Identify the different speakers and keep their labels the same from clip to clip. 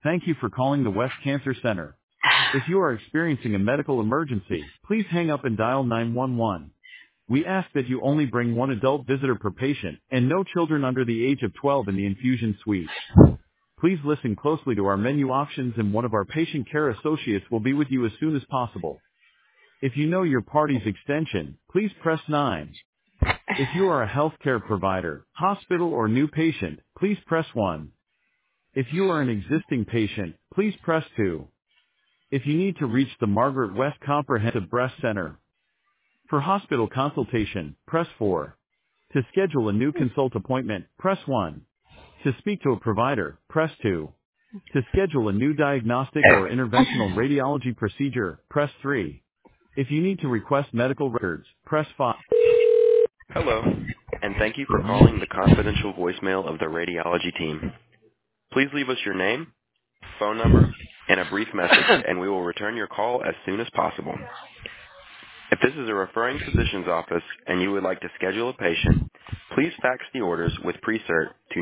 Speaker 1: Thank you for calling the West Cancer Center. If you are experiencing a medical emergency, please hang up and dial 911. We ask that you only bring one adult visitor per patient and no children under the age of 12 in the infusion suite. Please listen closely to our menu options and one of our patient care associates will be with you as soon as possible. If you know your party's extension, please press 9. If you are a healthcare provider, hospital, or new patient, please press 1. If you are an existing patient, please press 2. If you need to reach the Margaret West Comprehensive Breast Center for hospital consultation, press 4. To schedule a new consult appointment, press 1. To speak to a provider, press 2. To schedule a new diagnostic or interventional radiology procedure, press 3. If you need to request medical records, press 5.
Speaker 2: Hello, and thank you for calling the confidential voicemail of the radiology team. Please leave us your name, phone number, and a brief message, and we will return your call as soon as possible. If this is a referring physician's office and you would like to schedule a patient, please fax the orders with Precert to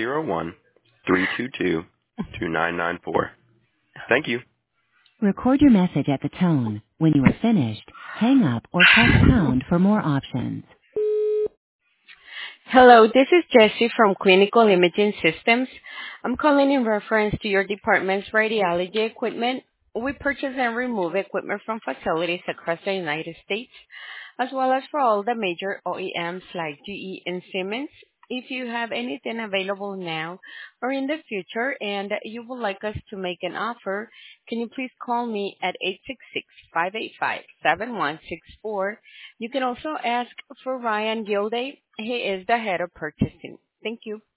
Speaker 2: 901-322-2994. Thank you.
Speaker 3: Record your message at the tone. When you are finished, hang up or press pound for more options.
Speaker 4: Hello, this is Jessie from Clinical Imaging Systems. I'm calling in reference to your department's radiology equipment. We purchase and remove equipment from facilities across the United States, as well as for all the major OEMs like GE and Siemens. If you have anything available now or in the future and you would like us to make an offer, can you please call me at 866-585-7164. You can also ask for Ryan Gilday. He is the head of purchasing. Thank you.